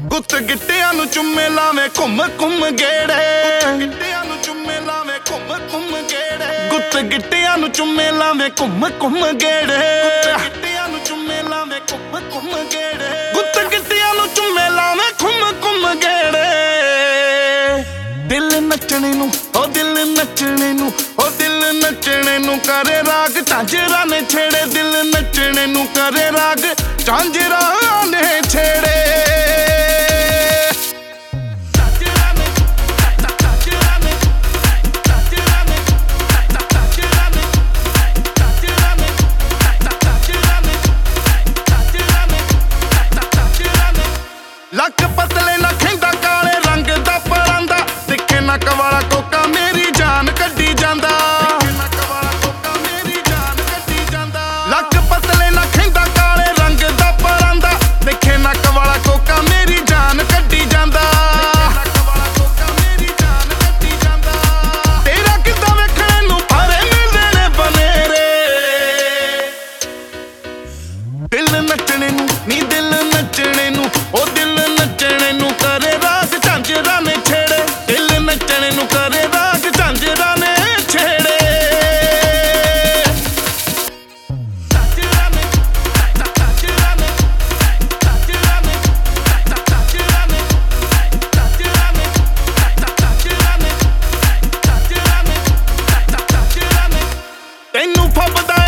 ਗੁੱਤ ਗਿੱਟਿਆਂ ਨੂੰ ਚੁੰਮੇ ਲਾਵੇਂ ਘੁੰਮ ਘੁੰਮ ਗੇੜੇ, ਗਿੱਟਿਆਂ ਨੂੰ ਚੁੰਮੇ ਲਾਵੇਂ ਘੁੰਮ ਘੁੰਮ ਗੇੜੇ, ਗੁੱਤ ਗਿੱਟਿਆਂ ਨੂੰ ਚੁੰਮੇ ਲਾਵੇਂ ਘੁੰਮ ਘੁੰਮ ਗੇੜੇ, ਗਿੱਟਿਆਂ ਨੂੰ ਚੁੰਮੇ ਲਾਵੇਂ ਘੁੰਮ ਘੁੰਮ ਗੇੜੇ, ਗੁੱਤ ਗਿੱਟਿਆਂ ਨੂੰ ਚੁੰਮੇ ਲਾਵੇਂ ਘੁੰਮ ਘੁੰਮ ਗੇੜੇ। ਦਿਲ ਨੱਚਣੇ ਨੂੰ ਓ ਦਿਲ ਨੱਚਣੇ ਨੂੰ ਓ ਦਿਲ ਨੱਚਣੇ ਨੂੰ ਕਰੇ ਰਾਗ ਝਾਂਜਰਾਂ ਨੇ ਛੇੜੇ, ਦਿਲ ਨੱਚਣੇ ਨੂੰ ਕਰੇ ਰਾਗ ਝਾਂਜਰਾਂ ਨੇ ਛੇੜੇ। ਲੱਕ ਪਤਲੇ ਨਾ ਖੈਂਦਾ ਕਾਲੇ ਰੰਗ ਦਾ ਪਰਾਂਦਾ, ਤਿੱਖੇ ਨੱਕ ਵਾਲਾ ਕੋਕਾ ਮੇਰੀ ਜਾਨ ਕੱਢੀ ਜਾਂਦਾ, ਨੱਕ ਵਾਲਾ ਕੋਕਾ ਮੇਰੀ ਜਾਨ ਕੱਢੀ ਜਾਂਦਾ। ਲੱਕ ਪਤਲੇ ਨਾ ਖੈਂਦਾ ਕਾਲੇ ਰੰਗ ਦਾ ਪਰਾਂਦਾ, ਤਿੱਖੇ ਨੱਕ ਵਾਲਾ ਕੋਕਾ ਮੇਰੀ ਜਾਨ ਕੱਢੀ ਜਾਂਦਾ, ਨੱਕ ਵਾਲਾ ਕੋਕਾ ਮੇਰੀ ਜਾਨ ਕੱਢੀ ਜਾਂਦਾ। ਤੇਰਾ ਕਿੱਦਾਂ ਵੇਖਣੇ ਨੂੰ ਭਾਰੇ ਮਿਲਦੇ ਨੇ ਬਨੇਰੇ, ਦਿਲ ਨੱਚਣੇ ਨੂੰ ਨੀ ਦਿਲ ਨੱਚਣੇ ਨੂੰ ਓ ਦਿਲ ਨੱਚਣੇ ਨੂੰ ਕਰੇ ਰਾਗ ਝਾਂਜਰਾਂ ਨੇ ਛੇੜੇ, ਦਿਲ ਨੱਚਣੇ ਨੂੰ ਕਰੇ ਰਾਗ ਝਾਂਜਰਾਂ ਨੇ ਛੇੜੇ। ਤੈਨੂੰ ਫੱਬਦਾ